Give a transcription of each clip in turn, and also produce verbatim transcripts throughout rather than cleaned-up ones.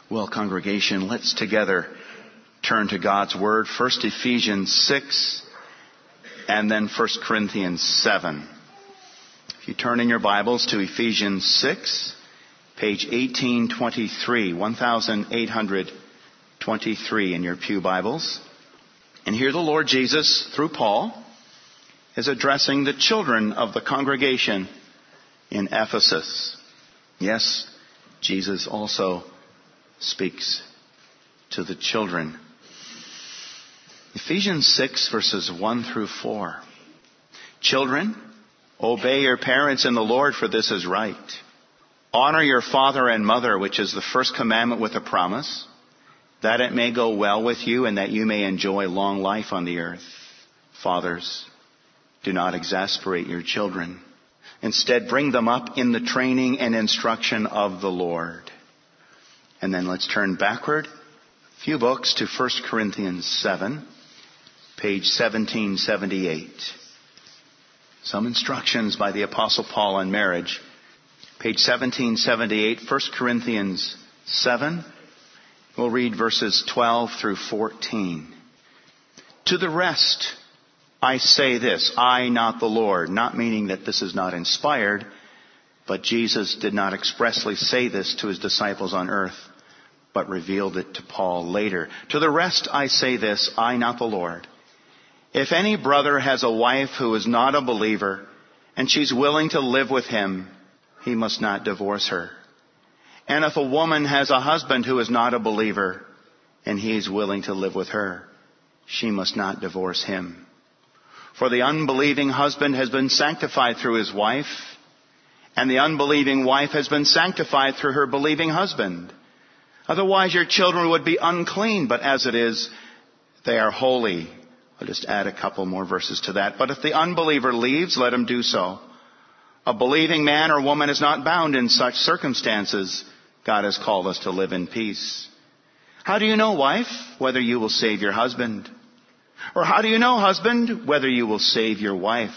Well, congregation, let's together turn to God's Word. First Ephesians six and then First Corinthians seven. If you turn in your Bibles to Ephesians six, page eighteen twenty-three, eighteen twenty-three in your pew Bibles. And here the Lord Jesus, through Paul, is addressing the children of the congregation in Ephesus. Yes, Jesus also speaks to the children. Ephesians six, verses one through four. Children, obey your parents in the Lord, for this is right. Honor your father and mother, which is the first commandment with a promise, that it may go well with you and that you may enjoy long life on the earth. Fathers, do not exasperate your children. Instead, bring them up in the training and instruction of the Lord. And then let's turn backward a few books to First Corinthians seven, page seventeen seventy-eight. Some instructions by the Apostle Paul on marriage. Page seventeen seventy-eight, First Corinthians seven. We'll read verses twelve through fourteen. To the rest, I say this, I, not the Lord, not meaning that this is not inspired, but Jesus did not expressly say this to his disciples on earth, but revealed it to Paul later. To the rest, I say this, I, not the Lord. If any brother has a wife who is not a believer, and she's willing to live with him, he must not divorce her. And if a woman has a husband who is not a believer, and he is willing to live with her, she must not divorce him. For the unbelieving husband has been sanctified through his wife, and the unbelieving wife has been sanctified through her believing husband. Otherwise your children would be unclean, but as it is, they are holy. I'll just add a couple more verses to that. But if the unbeliever leaves, let him do so. A believing man or woman is not bound in such circumstances. God has called us to live in peace. How do you know, wife, whether you will save your husband? Or how do you know, husband, whether you will save your wife?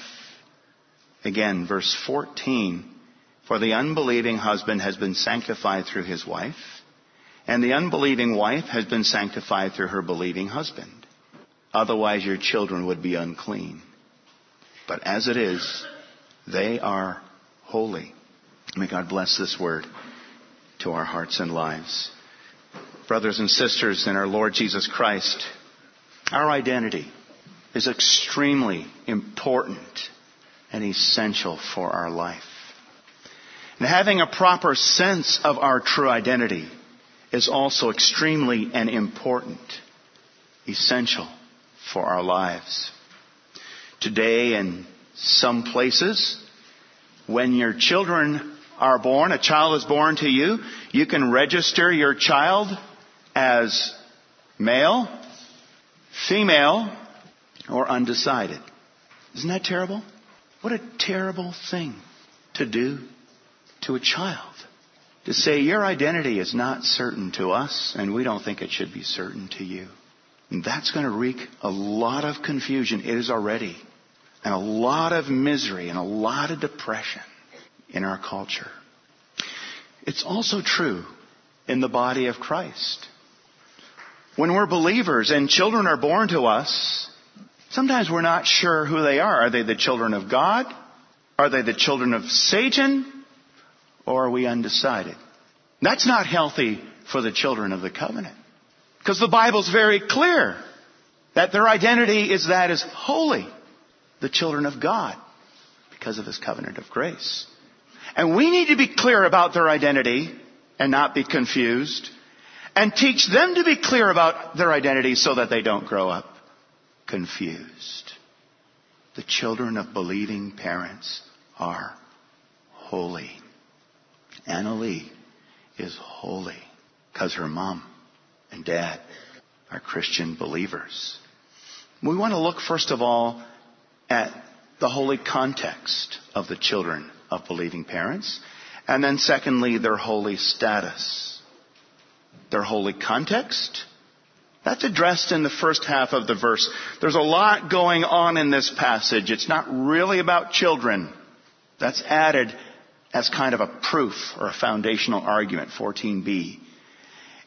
Again, verse fourteen. For the unbelieving husband has been sanctified through his wife, and the unbelieving wife has been sanctified through her believing husband. Otherwise your children would be unclean. But as it is, they are holy. May God bless this word to our hearts and lives. Brothers and sisters in our Lord Jesus Christ, our identity is extremely important and essential for our life. And having a proper sense of our true identity is also extremely and important, essential for our lives. Today, in some places, when your children are born, a child is born to you, you can register your child as male, female, or undecided. Isn't that terrible? What a terrible thing to do to a child. To say your identity is not certain to us, and we don't think it should be certain to you. And that's going to wreak a lot of confusion. It is already. And a lot of misery and a lot of depression in our culture. It's also true in the body of Christ. When we're believers and children are born to us, sometimes we're not sure who they are. Are they the children of God? Are they the children of Satan? Or are we undecided? That's not healthy for the children of the covenant. Because the Bible's very clear that their identity is that as holy, the children of God, because of his covenant of grace. And we need to be clear about their identity and not be confused, and teach them to be clear about their identity so that they don't grow up confused. The children of believing parents are holy. Anna Lee is holy because her mom and dad are Christian believers. We want to look first of all at the holy context of the children of believing parents, and then secondly, their holy status. Their holy context, that's addressed in the first half of the verse. There's a lot going on in this passage. It's not really about children. That's added as kind of a proof or a foundational argument, fourteen b.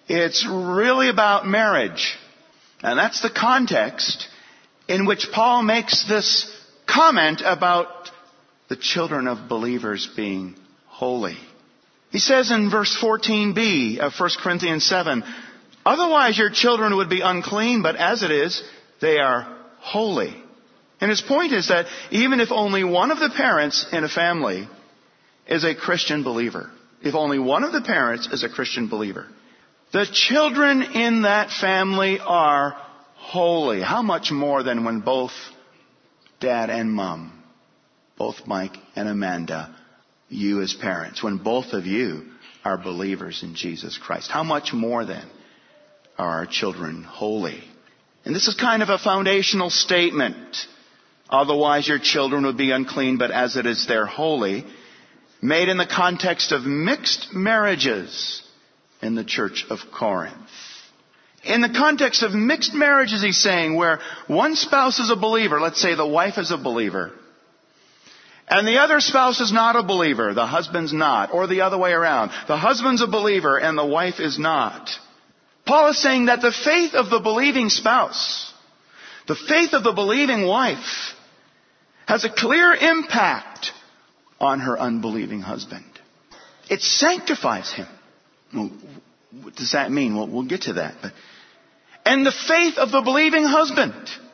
It's really about marriage. And that's the context in which Paul makes this comment about the children of believers being holy. He says in verse fourteen b of First Corinthians seven, otherwise your children would be unclean, but as it is, they are holy. And his point is that even if only one of the parents in a family is a Christian believer, if only one of the parents is a Christian believer, the children in that family are holy. How much more than when both dad and mom, both Mike and Amanda, you as parents, when both of you are believers in Jesus Christ? How much more then are our children holy? And this is kind of a foundational statement. Otherwise your children would be unclean, but as it is, they're holy. Made in the context of mixed marriages in the church of Corinth. In the context of mixed marriages, he's saying, where one spouse is a believer, let's say the wife is a believer, and the other spouse is not a believer, the husband's not, or the other way around. The husband's a believer and the wife is not. Paul is saying that the faith of the believing spouse, the faith of the believing wife, has a clear impact on her unbelieving husband. It sanctifies him. Well, what does that mean? Well, we'll get to that. But, and the faith of the believing husband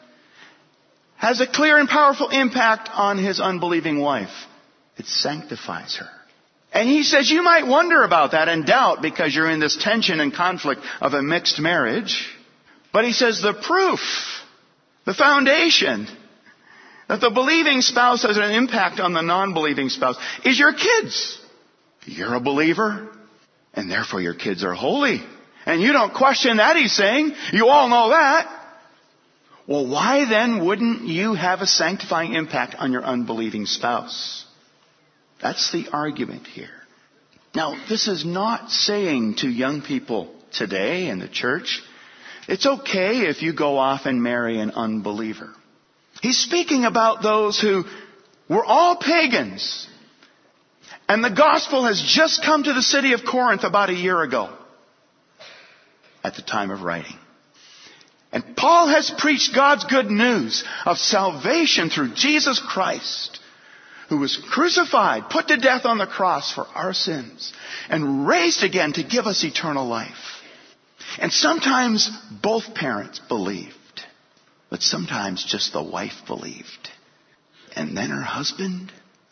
has a clear and powerful impact on his unbelieving wife. It sanctifies her. And he says you might wonder about that and doubt because you're in this tension and conflict of a mixed marriage. But he says the proof, the foundation that the believing spouse has an impact on the non-believing spouse is your kids. You're a believer, and therefore your kids are holy. And you don't question that, he's saying. You all know that. Well, why then wouldn't you have a sanctifying impact on your unbelieving spouse? That's the argument here. Now, this is not saying to young people today in the church, it's okay if you go off and marry an unbeliever. He's speaking about those who were all pagans. And the gospel has just come to the city of Corinth about a year ago at the time of writing. And Paul has preached God's good news of salvation through Jesus Christ, who was crucified, put to death on the cross for our sins, and raised again to give us eternal life. And sometimes both parents believed, but sometimes just the wife believed. And then her husband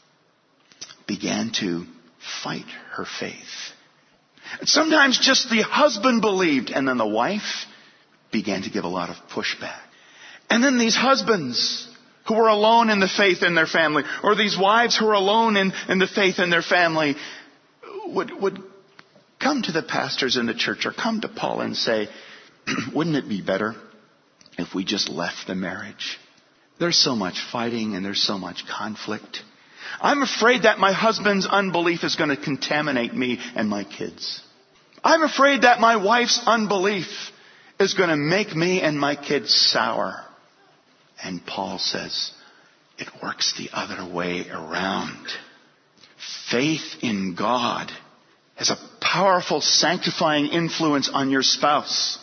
began to fight her faith. And sometimes just the husband believed, and then the wife began to give a lot of pushback. And then these husbands who were alone in the faith in their family, or these wives who were alone in, in the faith in their family, would, would come to the pastors in the church or come to Paul and say, wouldn't it be better if we just left the marriage? There's so much fighting and there's so much conflict. I'm afraid that my husband's unbelief is going to contaminate me and my kids. I'm afraid that my wife's unbelief is going to make me and my kids sour. And Paul says, it works the other way around. Faith in God has a powerful sanctifying influence on your spouse.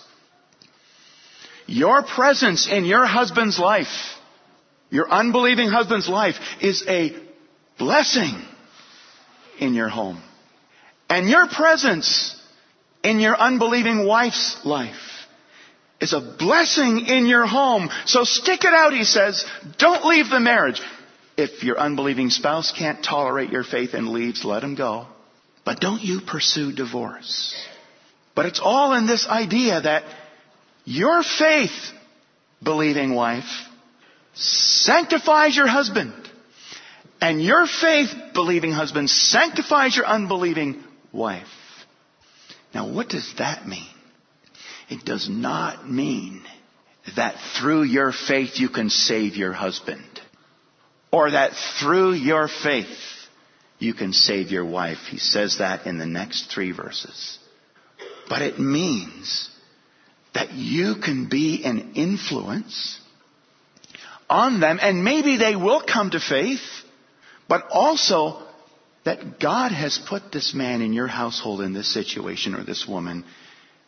Your presence in your husband's life, your unbelieving husband's life, is a blessing in your home. And your presence in your unbelieving wife's life is a blessing in your home. So stick it out, he says. Don't leave the marriage. If your unbelieving spouse can't tolerate your faith and leaves, let him go. But don't you pursue divorce. But it's all in this idea that your faith, believing wife, sanctifies your husband. And your faith, believing husband, sanctifies your unbelieving wife. Now, what does that mean? It does not mean that through your faith you can save your husband. Or that through your faith you can save your wife. He says that in the next three verses. But it means that you can be an influence on them, and maybe they will come to faith, but also that God has put this man in your household in this situation, or this woman,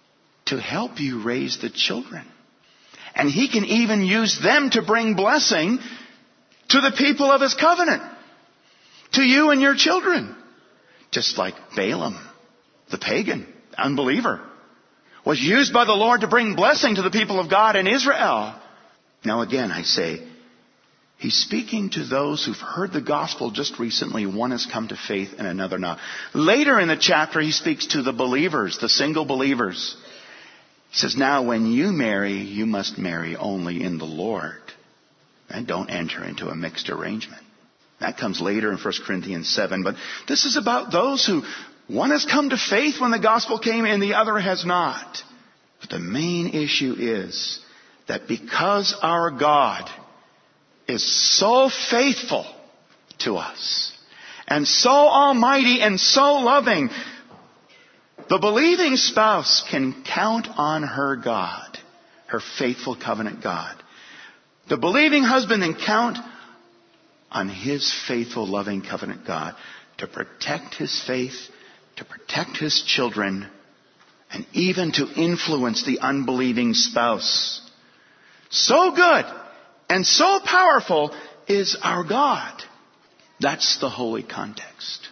to help you raise the children. And he can even use them to bring blessing to the people of his covenant, to you and your children. Just like Balaam, the pagan unbeliever, was used by the Lord to bring blessing to the people of God in Israel. Now again, I say, he's speaking to those who've heard the gospel just recently. One has come to faith and another not. Later in the chapter, he speaks to the believers, the single believers. He says, now when you marry, you must marry only in the Lord. And don't enter into a mixed arrangement. That comes later in First Corinthians seven. But this is about those who, one has come to faith when the gospel came and the other has not. But the main issue is that because our God is so faithful to us and so almighty and so loving, the believing spouse can count on her God, her faithful covenant God. The believing husband can count on his faithful, loving covenant God to protect his faith, to protect his children, and even to influence the unbelieving spouse. So good and so powerful is our God. That's the holy context.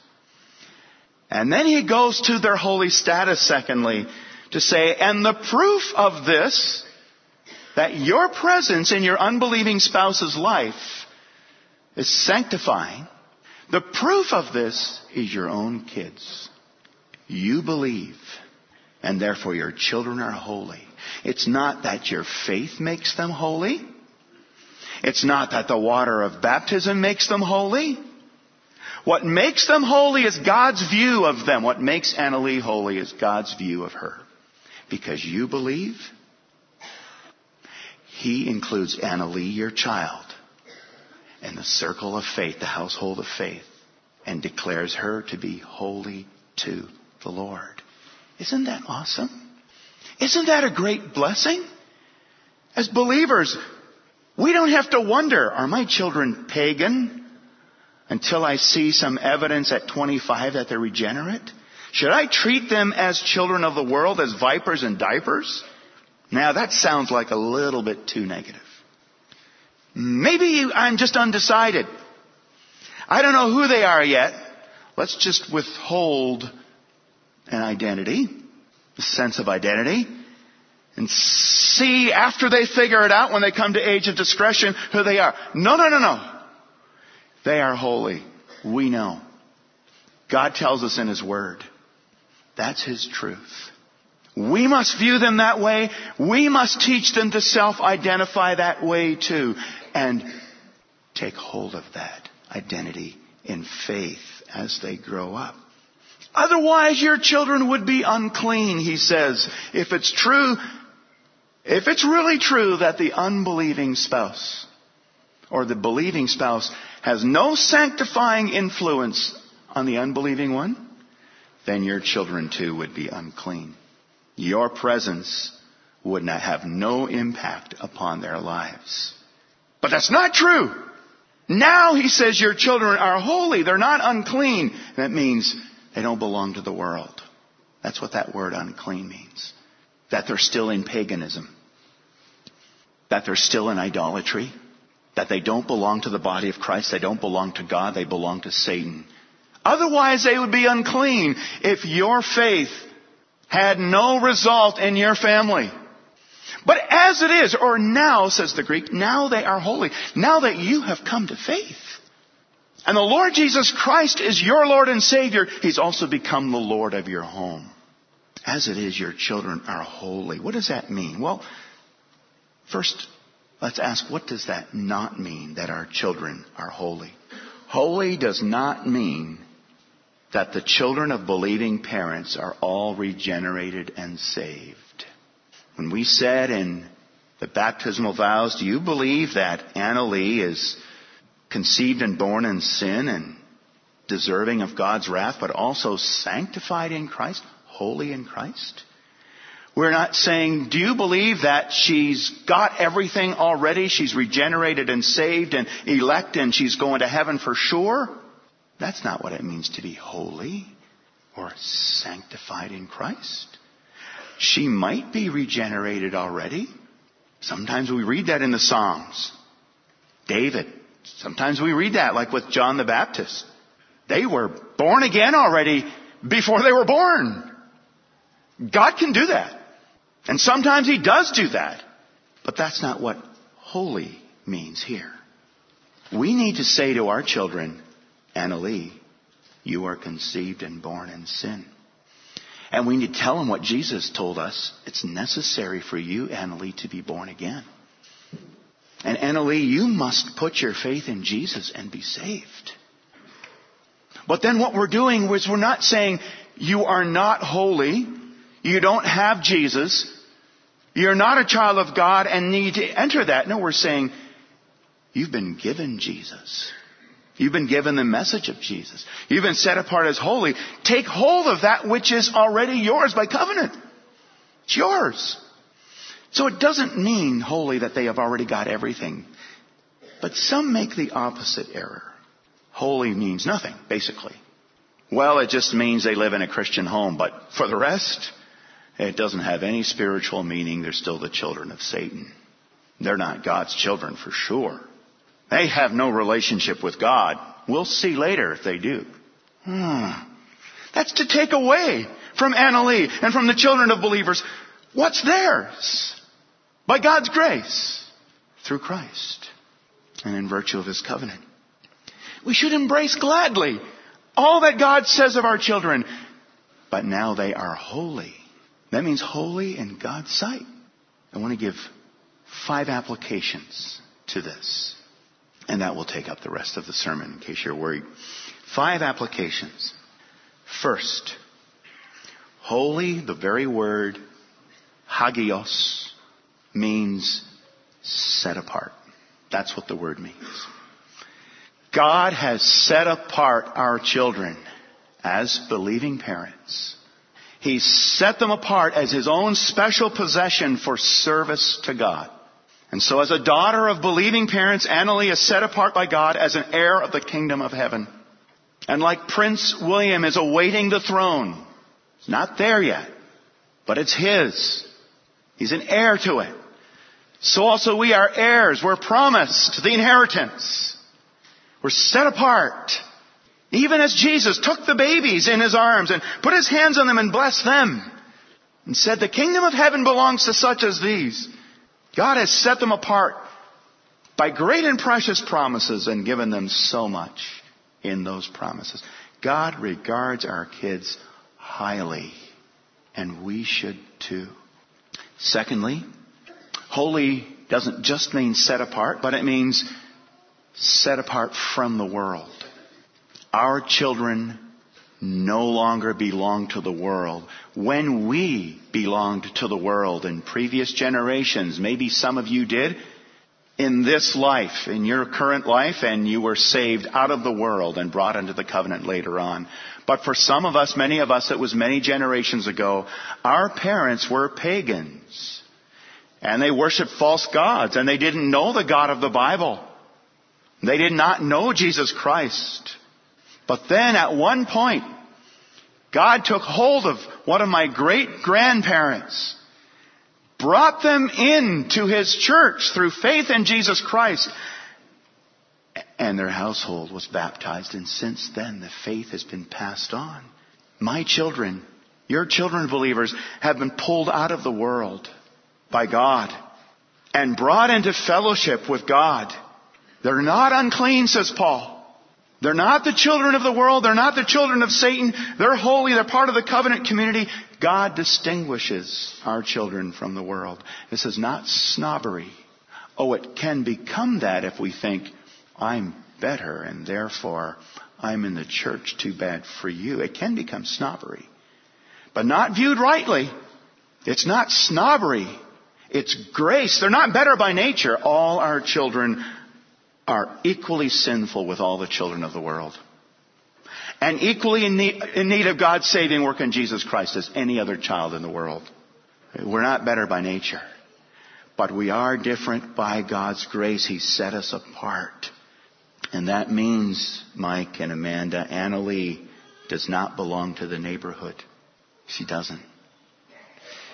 And then he goes to their holy status, secondly, to say, and the proof of this, that your presence in your unbelieving spouse's life is sanctifying. The proof of this is your own kids. You believe, and therefore your children are holy. It's not that your faith makes them holy. It's not that the water of baptism makes them holy. What makes them holy is God's view of them. What makes Annalie holy is God's view of her. Because you believe, he includes Annalie, your child, in the circle of faith, the household of faith, and declares her to be holy to the Lord. Isn't that awesome? Isn't that a great blessing? As believers, we don't have to wonder, are my children pagan until I see some evidence at twenty-five that they're regenerate? Should I treat them as children of the world, as vipers and diapers? Now that sounds like a little bit too negative. Maybe I'm just undecided. I don't know who they are yet. Let's just withhold an identity, a sense of identity, and see after they figure it out, when they come to age of discretion, who they are. No, no, no, no. They are holy. We know. God tells us in His Word. That's His truth. We must view them that way. We must teach them to self-identify that way too. And take hold of that identity in faith as they grow up. Otherwise, your children would be unclean, he says. If it's true, if it's really true that the unbelieving spouse or the believing spouse has no sanctifying influence on the unbelieving one, then your children too would be unclean. Your presence would not have no impact upon their lives. But that's not true. Now he says your children are holy. They're not unclean. That means they don't belong to the world. That's what that word unclean means. That they're still in paganism. That they're still in idolatry. That they don't belong to the body of Christ. They don't belong to God. They belong to Satan. Otherwise they would be unclean if your faith had no result in your family. But as it is, or now, says the Greek, now they are holy. Now that you have come to faith. And the Lord Jesus Christ is your Lord and Savior. He's also become the Lord of your home. As it is, your children are holy. What does that mean? Well, first, let's ask, what does that not mean, that our children are holy? Holy does not mean that the children of believing parents are all regenerated and saved. When we said in the baptismal vows, do you believe that Annalie is conceived and born in sin and deserving of God's wrath, but also sanctified in Christ, holy in Christ? We're not saying, do you believe that she's got everything already? She's regenerated and saved and elect and she's going to heaven for sure? That's not what it means to be holy or sanctified in Christ. she might be regenerated already. Sometimes we read that in the Psalms. David. Sometimes we read that like with John the Baptist. They were born again already before they were born. God can do that. And sometimes He does do that. But that's not what holy means here. We need to say to our children, Annalie, you are conceived and born in sin. And we need to tell them what Jesus told us. It's necessary for you, Annalie, to be born again. And Annalie, you must put your faith in Jesus and be saved. But then what we're doing is we're not saying you are not holy, you don't have Jesus, you're not a child of God and need to enter that. No, we're saying you've been given Jesus. You've been given the message of Jesus. You've been set apart as holy. Take hold of that which is already yours by covenant. It's yours. So it doesn't mean holy that they have already got everything. But some make the opposite error. Holy means nothing, basically. Well, it just means they live in a Christian home. But for the rest, it doesn't have any spiritual meaning. They're still the children of Satan. They're not God's children for sure. They have no relationship with God. We'll see later if they do. Hmm. That's to take away from Annalie and from the children of believers what's theirs by God's grace through Christ and in virtue of His covenant. We should embrace gladly all that God says of our children. But now they are holy. That means holy in God's sight. I want to give five applications to this. And that will take up the rest of the sermon in case you're worried. Five applications. First, holy, the very word hagios, means set apart. That's what the word means. God has set apart our children as believing parents. He's set them apart as His own special possession for service to God. And so as a daughter of believing parents, Annalie is set apart by God as an heir of the kingdom of heaven. And like Prince William is awaiting the throne, it's not there yet, but it's his. He's an heir to it. So also we are heirs. We're promised the inheritance. We're set apart. Even as Jesus took the babies in His arms and put His hands on them and blessed them and said, the kingdom of heaven belongs to such as these. God has set them apart by great and precious promises and given them so much in those promises. God regards our kids highly, and we should too. Secondly, holy doesn't just mean set apart, but it means set apart from the world. Our children no longer belong to the world. When we belonged to the world in previous generations, maybe some of you did, in this life, in your current life, and you were saved out of the world and brought into the covenant later on. But for some of us, many of us, it was many generations ago, our parents were pagans. And they worshiped false gods, and they didn't know the God of the Bible. They did not know Jesus Christ. But then at one point, God took hold of one of my great-grandparents, brought them into His church through faith in Jesus Christ, and their household was baptized. And since then, the faith has been passed on. My children, your children, believers, have been pulled out of the world by God and brought into fellowship with God. They're not unclean, says Paul. They're not the children of the world. They're not the children of Satan. They're holy. They're part of the covenant community. God distinguishes our children from the world. This is not snobbery. Oh, it can become that if we think, I'm better and therefore I'm in the church. Too bad for you. It can become snobbery. But not viewed rightly. It's not snobbery. It's grace. They're not better by nature. All our children are equally sinful with all the children of the world. And equally in need, in need of God's saving work in Jesus Christ as any other child in the world. We're not better by nature. But we are different by God's grace. He set us apart. And that means, Mike and Amanda, Annalie does not belong to the neighborhood. She doesn't.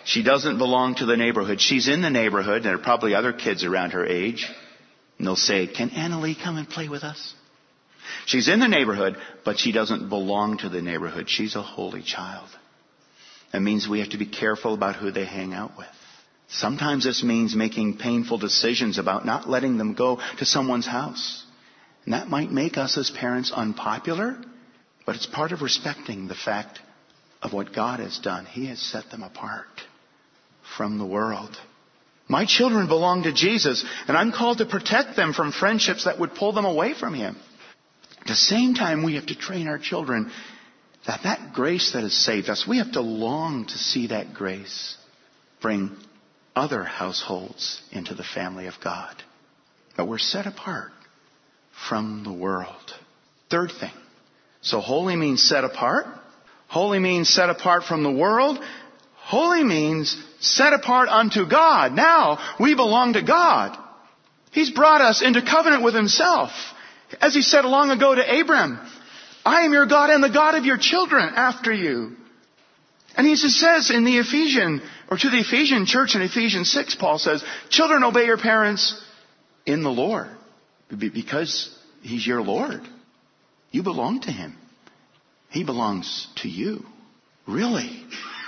She doesn't belong to the neighborhood. She's in the neighborhood. There are probably other kids around her age. And they'll say, can Annalie come and play with us? She's in the neighborhood, but she doesn't belong to the neighborhood. She's a holy child. That means we have to be careful about who they hang out with. Sometimes this means making painful decisions about not letting them go to someone's house. And that might make us as parents unpopular, but it's part of respecting the fact of what God has done. He has set them apart from the world. My children belong to Jesus, and I'm called to protect them from friendships that would pull them away from Him. At the same time, we have to train our children that that grace that has saved us, we have to long to see that grace bring other households into the family of God. But we're set apart from the world. Third thing. So holy means set apart. Holy means set apart from the world. Holy means set apart unto God. Now we belong to God. He's brought us into covenant with Himself. As He said long ago to Abram, I am your God and the God of your children after you. And He says in the Ephesian, or to the Ephesian church in Ephesians six, Paul says, children, obey your parents in the Lord. Because He's your Lord. You belong to Him. He belongs to you. Really?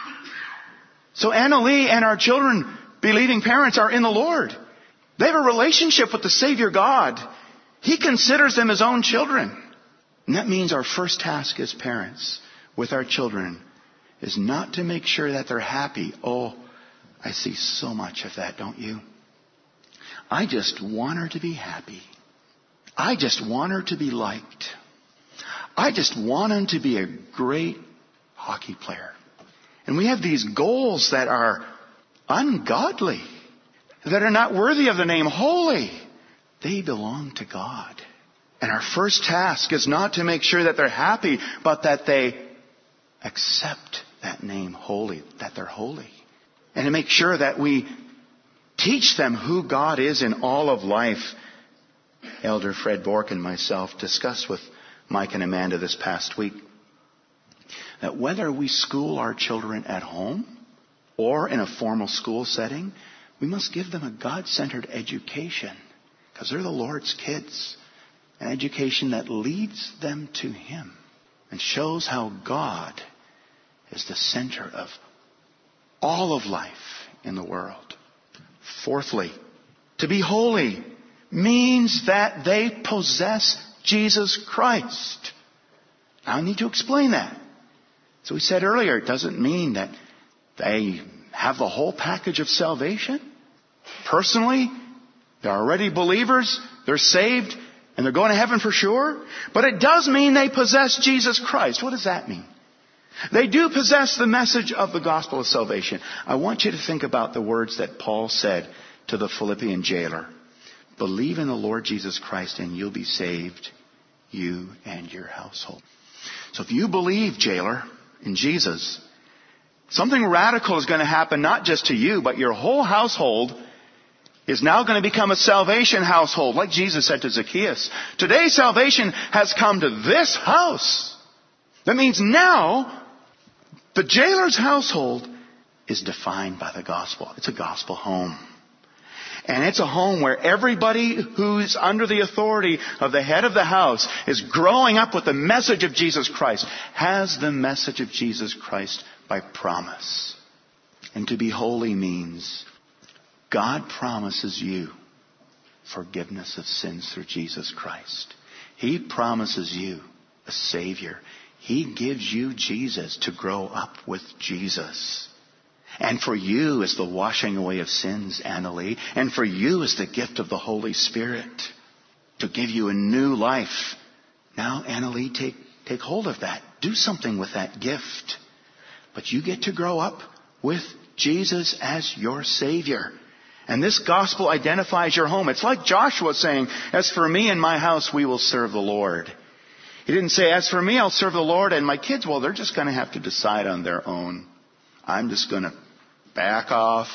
So Annalie and our children, believing parents, are in the Lord. They have a relationship with the Savior God. He considers them His own children. And that means our first task as parents with our children is not to make sure that they're happy. Oh, I see so much of that, don't you? I just want her to be happy. I just want her to be liked. I just want him to be a great hockey player. And we have these goals that are ungodly, that are not worthy of the name holy. They belong to God. And our first task is not to make sure that they're happy, but that they accept that name holy, that they're holy. And to make sure that we teach them who God is in all of life. Elder Fred Bork and myself discussed with Mike and Amanda this past week that whether we school our children at home or in a formal school setting, we must give them a God-centered education because they're the Lord's kids. An education that leads them to Him and shows how God is the center of all of life in the world. Fourthly, to be holy means that they possess Jesus Christ. Now, I need to explain that. So we said earlier, it doesn't mean that they have the whole package of salvation. Personally, they're already believers, they're saved, and they're going to heaven for sure. But it does mean they possess Jesus Christ. What does that mean? They do possess the message of the gospel of salvation. I want you to think about the words that Paul said to the Philippian jailer. Believe in the Lord Jesus Christ and you'll be saved, you and your household. So if you believe, jailer, in Jesus, something radical is going to happen not just to you, but your whole household is now going to become a salvation household, like Jesus said to Zacchaeus. Today salvation has come to this house. That means now the jailer's household is defined by the gospel. It's a gospel home. And it's a home where everybody who's under the authority of the head of the house is growing up with the message of Jesus Christ, has the message of Jesus Christ by promise. And to be holy means God promises you forgiveness of sins through Jesus Christ. He promises you a Savior. He gives you Jesus to grow up with Jesus. And for you is the washing away of sins, Annalie. And for you is the gift of the Holy Spirit to give you a new life. Now, Annalie, take, take hold of that. Do something with that gift. But you get to grow up with Jesus as your Savior. And this gospel identifies your home. It's like Joshua saying, as for me and my house, we will serve the Lord. He didn't say, as for me, I'll serve the Lord, and my kids, well, they're just going to have to decide on their own. I'm just going to back off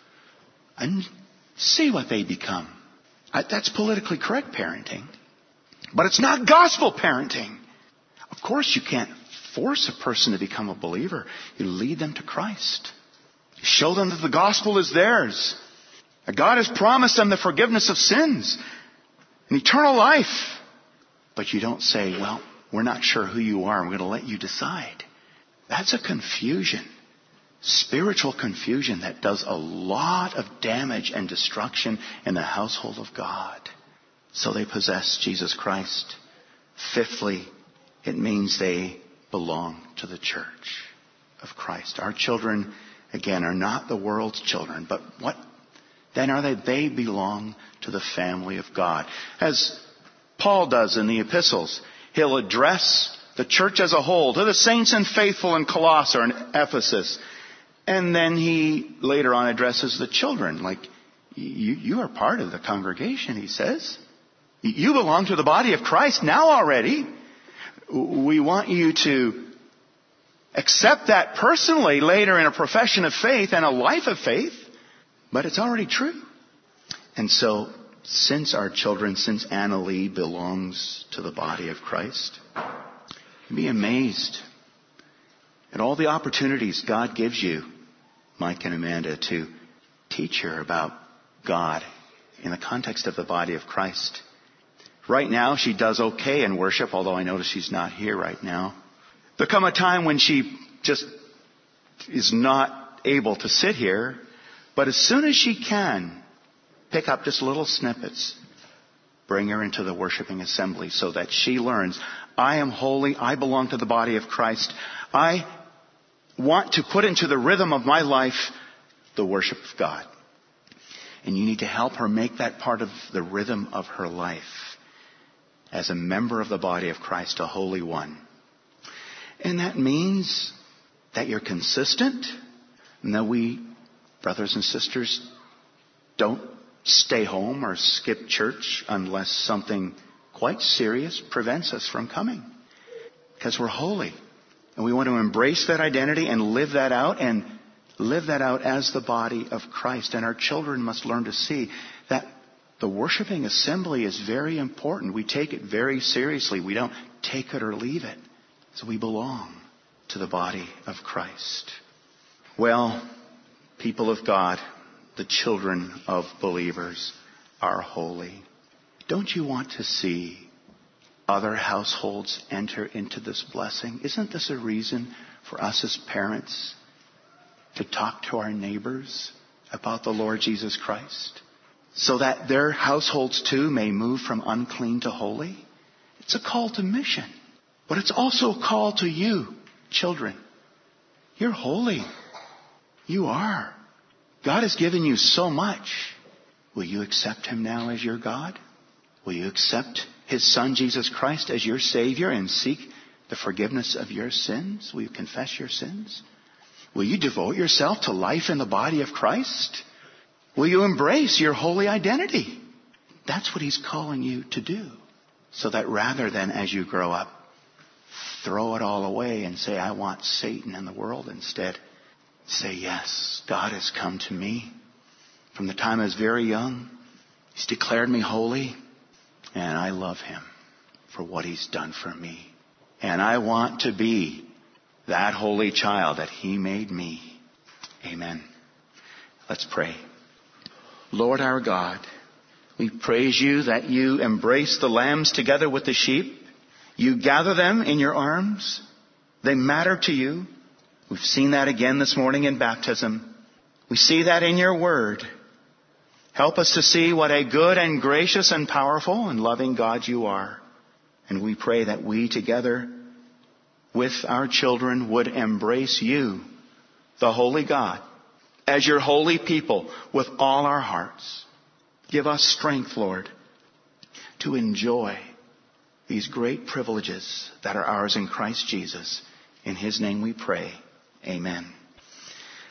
and see what they become. That's politically correct parenting. But it's not gospel parenting. Of course, you can't force a person to become a believer. You lead them to Christ. Show them that the gospel is theirs. That God has promised them the forgiveness of sins and eternal life. But you don't say, well, we're not sure who you are. We're going to let you decide. That's a confusion. Spiritual confusion that does a lot of damage and destruction in the household of God. So they possess Jesus Christ. Fifthly, it means they belong to the church of Christ. Our children, again, are not the world's children, but what then are they? They belong to the family of God. As Paul does in the epistles, he'll address the church as a whole, to the saints and faithful in Colossae and Ephesus. And then he later on addresses the children, like, you, you are part of the congregation, he says. You belong to the body of Christ now already. We want you to accept that personally later in a profession of faith and a life of faith. But it's already true. And so, since our children, since Anna Lee belongs to the body of Christ, be amazed at all the opportunities God gives you, Mike and Amanda, to teach her about God in the context of the body of Christ. Right now, she does okay in worship, although I notice she's not here right now. There'll come a time when she just is not able to sit here. But as soon as she can, pick up just little snippets, bring her into the worshiping assembly so that she learns, I am holy, I belong to the body of Christ. I want to put into the rhythm of my life the worship of God. And you need to help her make that part of the rhythm of her life as a member of the body of Christ, a holy one. And that means that you're consistent and that we, brothers and sisters, don't stay home or skip church unless something quite serious prevents us from coming. Because we're holy. And we want to embrace that identity and live that out and live that out as the body of Christ. And our children must learn to see that the worshiping assembly is very important. We take it very seriously. We don't take it or leave it. So we belong to the body of Christ. Well, people of God, the children of believers are holy. Don't you want to see other households enter into this blessing? Isn't this a reason for us as parents to talk to our neighbors about the Lord Jesus Christ, so that their households too may move from unclean to holy? It's a call to mission, but it's also a call to you, children. You're holy. You are. God has given you so much. Will you accept Him now as your God? Will you accept His Son, Jesus Christ, as your Savior and seek the forgiveness of your sins? Will you confess your sins? Will you devote yourself to life in the body of Christ? Will you embrace your holy identity? That's what He's calling you to do. So that rather than, as you grow up, throw it all away and say, I want Satan and the world instead, say, yes, God has come to me. From the time I was very young, He's declared me holy, and I love Him for what He's done for me. And I want to be that holy child that He made me. Amen. Let's pray. Lord our God, we praise You that You embrace the lambs together with the sheep. You gather them in Your arms. They matter to You. We've seen that again this morning in baptism. We see that in Your word. Help us to see what a good and gracious and powerful and loving God You are. And we pray that we together with our children would embrace You, the holy God, as Your holy people with all our hearts. Give us strength, Lord, to enjoy these great privileges that are ours in Christ Jesus. In His name we pray. Amen.